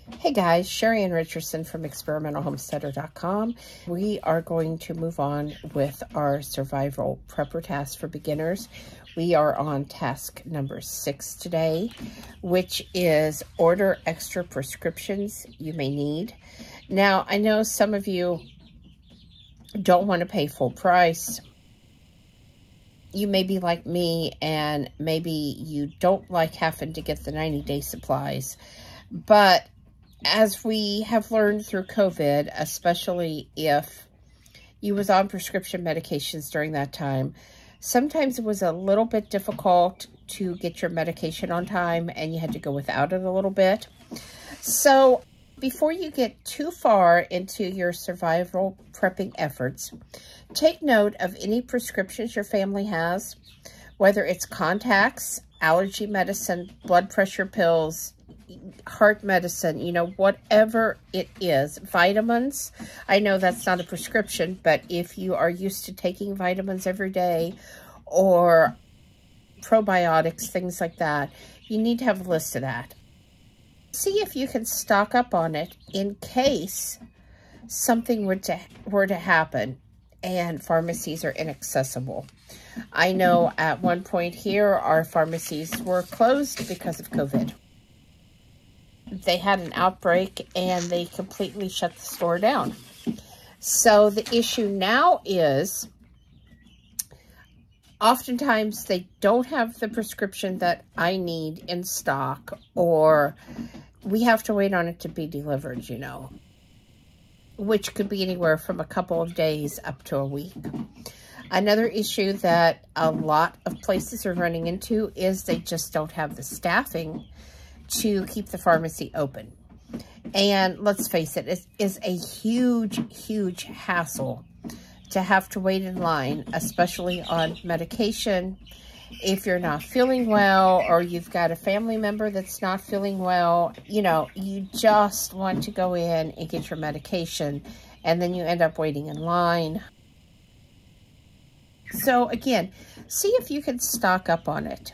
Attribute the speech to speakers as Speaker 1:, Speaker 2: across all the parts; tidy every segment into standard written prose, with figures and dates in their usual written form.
Speaker 1: Hey guys, Sherry Ann Richardson from experimentalhomesteader.com. We are going to move on with our survival prepper task for beginners. We are on task number 6 today, which is order extra prescriptions you may need. Now, I know some of you don't want to pay full price. You may be like me, and maybe you don't like having to get the 90-day supplies. But as we have learned through COVID, especially if you was on prescription medications during that time, sometimes it was a little bit difficult to get your medication on time and you had to go without it a little bit. So before you get too far into your survival prepping efforts, take note of any prescriptions your family has, whether it's contacts, allergy medicine, blood pressure pills, heart medicine, whatever it is. Vitamins, I know that's not a prescription, but if you are used to taking vitamins every day or probiotics, things like that, you need to have a list of that. See if you can stock up on it in case something were to happen and pharmacies are inaccessible. I know at one point here, our pharmacies were closed because of COVID. They had an outbreak and they completely shut the store down. So the issue now is oftentimes they don't have the prescription that I need in stock, or we have to wait on it to be delivered, which could be anywhere from a couple of days up to a week. Another issue that a lot of places are running into is they just don't have the staffing to keep the pharmacy open. And let's face it, it is a huge hassle to have to wait in line, especially on medication. If you're not feeling well, or you've got a family member that's not feeling well, you just want to go in and get your medication, and then you end up waiting in line. So again, see if you can stock up on it.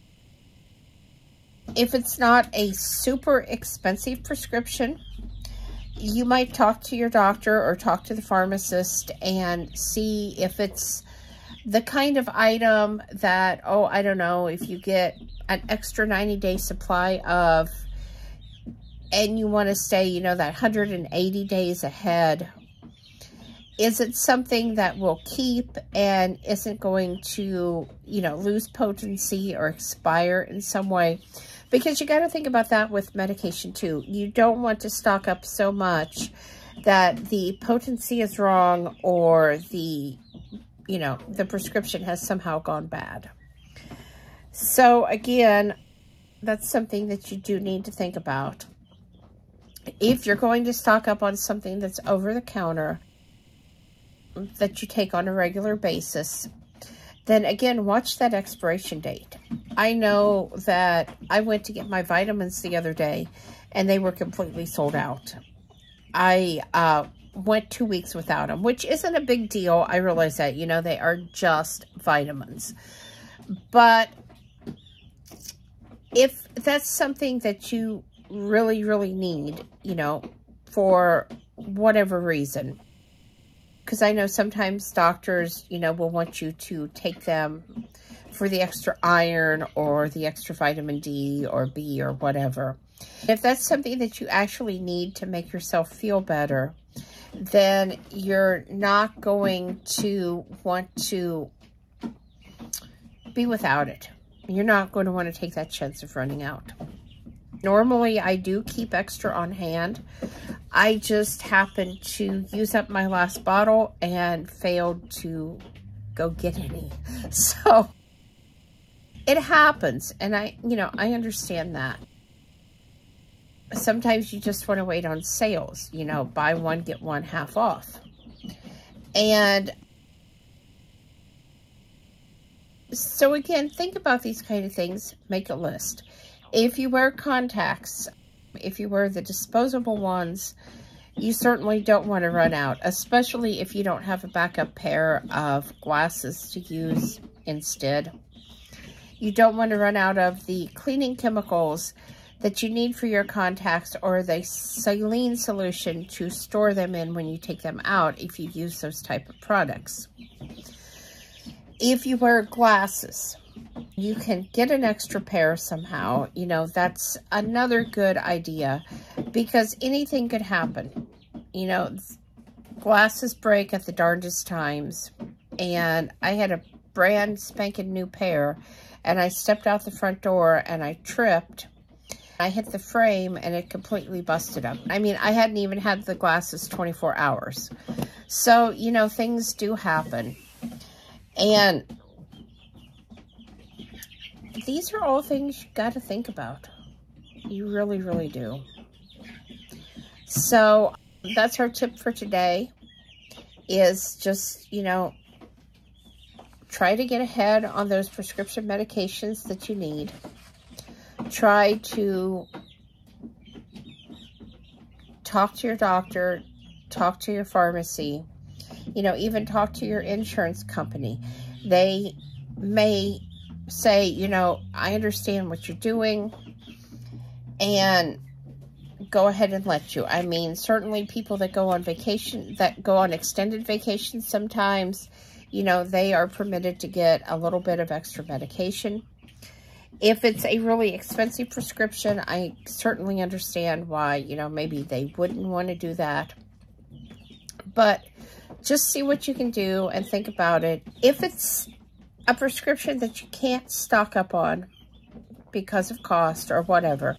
Speaker 1: If it's not a super expensive prescription, you might talk to your doctor or talk to the pharmacist and see if it's the kind of item that, I don't know, if you get an extra 90-day supply of, and you want to stay, that 180 days ahead, is it something that will keep and isn't going to, lose potency or expire in some way? Because you got to think about that with medication too. You don't want to stock up so much that the potency is wrong, or the prescription has somehow gone bad. So again, that's something that you do need to think about. If you're going to stock up on something that's over the counter that you take on a regular basis, then again, watch that expiration date. I know that I went to get my vitamins the other day and they were completely sold out. I went 2 weeks without them, which isn't a big deal. I realize that, they are just vitamins. But if that's something that you really need, for whatever reason, because I know sometimes doctors, will want you to take them for the extra iron or the extra vitamin D or B or whatever. If that's something that you actually need to make yourself feel better, then you're not going to want to be without it. You're not going to want to take that chance of running out. Normally, I do keep extra on hand. I just happened to use up my last bottle and failed to go get any. So it happens, and I understand that. Sometimes you just want to wait on sales, buy one, get one half off. And so again, think about these kind of things, make a list. If you wear contacts, if you wear the disposable ones, you certainly don't want to run out, especially if you don't have a backup pair of glasses to use instead. You don't want to run out of the cleaning chemicals that you need for your contacts, or the saline solution to store them in when you take them out if you use those type of products. If you wear glasses, you can get an extra pair somehow. You know, that's another good idea, because anything could happen. You know, glasses break at the darndest times, and I had a brand spanking new pair, and I stepped out the front door and I tripped. I hit the frame and it completely busted up. I mean, I hadn't even had the glasses 24 hours. So, you know, things do happen. And these are all things you got to think about. You really, really do. So that's our tip for today, is just, you know, try to get ahead on those prescription medications that you need. Try to talk to your doctor, talk to your pharmacy, you know, even talk to your insurance company. They may say, you know, I understand what you're doing, and go ahead and let you. I mean, certainly people that go on vacation, that go on extended vacations sometimes, you know, they are permitted to get a little bit of extra medication. If it's a really expensive prescription, I certainly understand why, you know, maybe they wouldn't want to do that. But just see what you can do and think about it. If it's a prescription that you can't stock up on because of cost or whatever,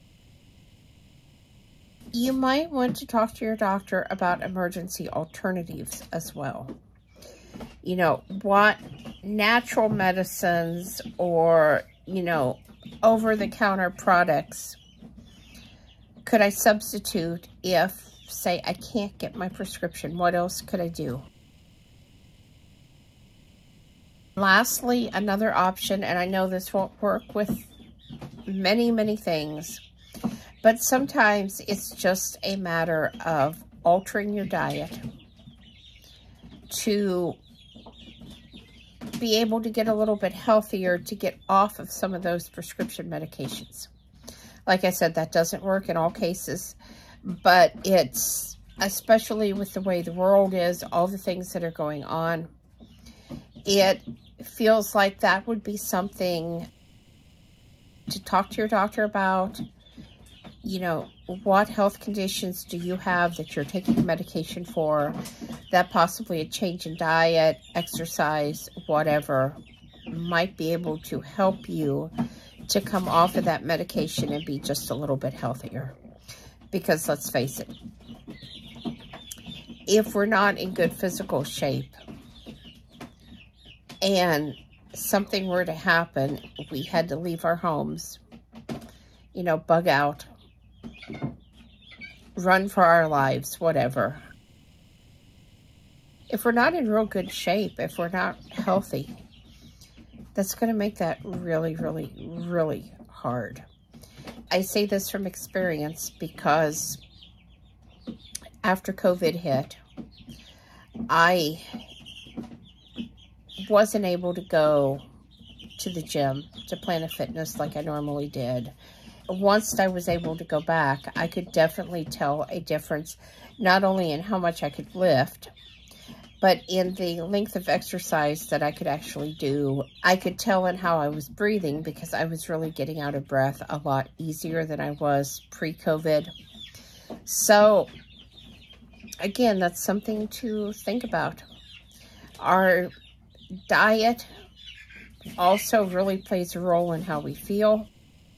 Speaker 1: you might want to talk to your doctor about emergency alternatives as well. You know, what natural medicines or, you know, over-the-counter products could I substitute if, say, I can't get my prescription? What else could I do? Lastly, another option, and I know this won't work with many, many things, but sometimes it's just a matter of altering your diet to be able to get a little bit healthier, to get off of some of those prescription medications. Like I said, that doesn't work in all cases, but it's, especially with the way the world is, all the things that are going on, it feels like that would be something to talk to your doctor about. You know, what health conditions do you have that you're taking medication for, that possibly a change in diet, exercise, whatever, might be able to help you to come off of that medication and be just a little bit healthier. Because let's face it, if we're not in good physical shape and something were to happen, we had to leave our homes, you know, bug out, run for our lives, whatever. If we're not in real good shape, if we're not healthy, that's going to make that really, really, really hard. I say this from experience because after COVID hit, I wasn't able to go to the gym, to Planet Fitness like I normally did. Once I was able to go back, I could definitely tell a difference, not only in how much I could lift, but in the length of exercise that I could actually do. I could tell in how I was breathing, because I was really getting out of breath a lot easier than I was pre-COVID. So, again, that's something to think about. Our diet also really plays a role in how we feel.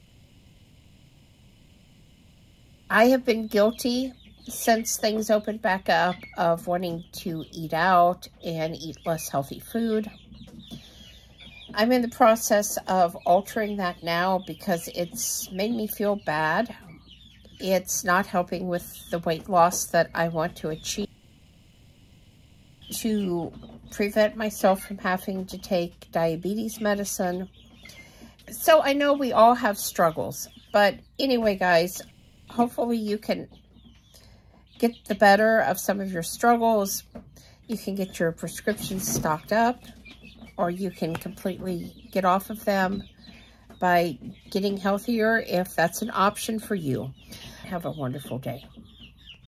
Speaker 1: I have been guilty since things opened back up of wanting to eat out and eat less healthy food. I'm in the process of altering that now because it's made me feel bad. It's not helping with the weight loss that I want to achieve, to prevent myself from having to take diabetes medicine. So I know we all have struggles, but anyway, guys, hopefully you can get the better of some of your struggles. You can get your prescriptions stocked up, or you can completely get off of them. by getting healthier if that's an option for you. Have a wonderful day.